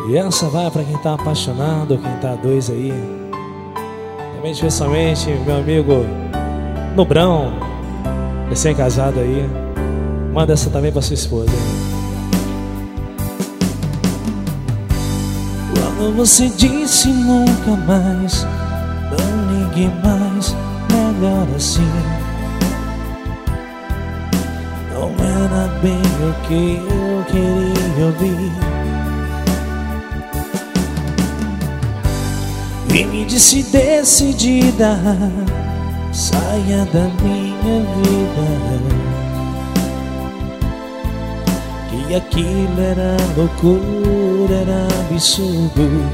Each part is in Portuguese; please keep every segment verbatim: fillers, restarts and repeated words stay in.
E essa vai pra quem tá apaixonado, quem tá dois aí. Também especialmente meu amigo Nubrão, recém-casado aí. Manda essa também pra sua esposa. Quando você disse nunca mais, não ligue mais, melhor assim. Não era bem o que eu queria ouvir. E me disse decidida, saia da minha vida, que aquilo era loucura, era absurdo.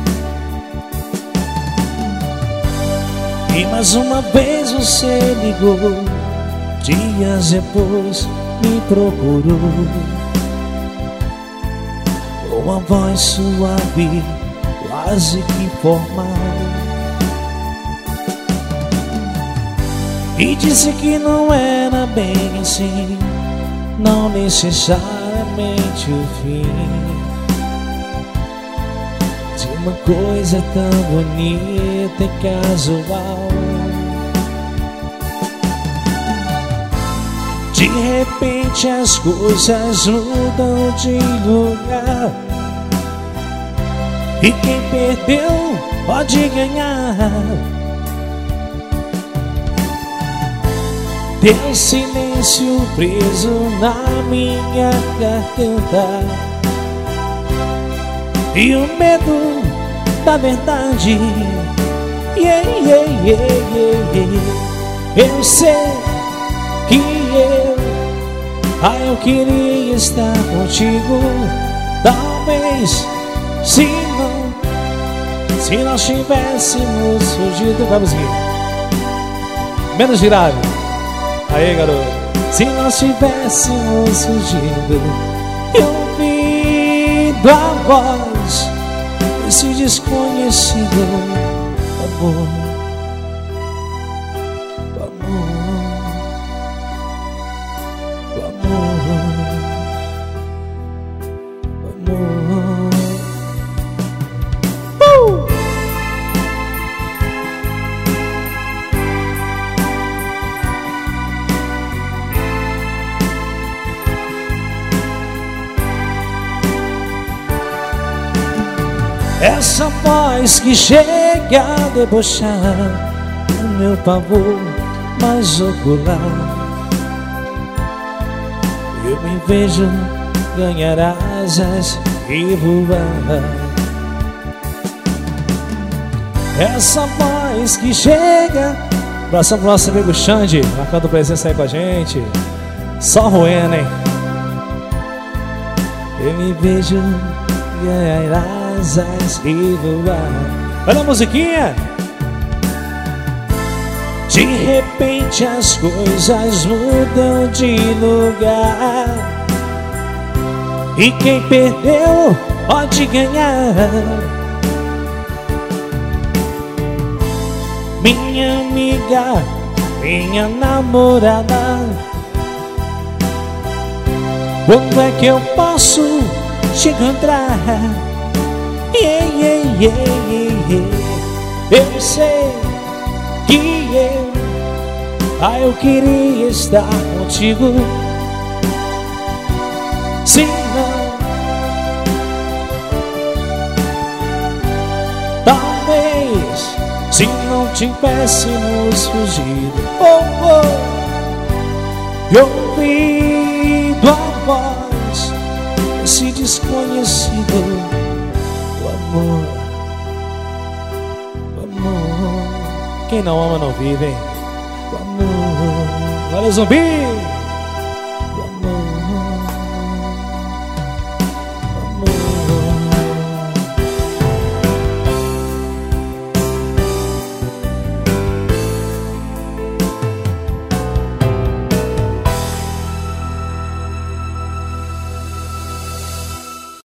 E mais uma vez você ligou, dias depois me procurou, com uma voz suave, quase que formal, e disse que não era bem assim, não necessariamente o fim de uma coisa tão bonita e casual. De repente as coisas mudam de lugar, e quem perdeu pode ganhar. Tem silêncio preso na minha garganta, e o medo da verdade. Yeah, yeah, yeah, yeah, yeah. Eu sei que eu, ah, eu queria estar contigo. Talvez se não, se nós tivéssemos fugido. Vamos aqui, menos grave. Aí, garoto. Se nós tivéssemos fugido e ouvido a voz desse desconhecido amor, amor, amor, amor. Uh! Essa voz que chega a debochar o meu pavor mais ocular. Eu me vejo ganhar asas e voar. Essa voz que chega. Abração pro nosso amigo Xande, marcando presença aí com a gente. Só roendo, hein? Eu me vejo ganhar asas e voar. Olha a musiquinha. De repente as coisas mudam de lugar, e quem perdeu pode ganhar. Minha amiga, minha namorada, quando é que eu posso te encontrar? Yeah, yeah, yeah, yeah, yeah. Eu sei que eu, ah, eu queria estar contigo. Se não, talvez se não tivéssemos fugido, oh, oh, e ouvido a voz desse desconhecido amor, amor. Quem não ama não vive, hein? O amor. Valeu, Zumbi!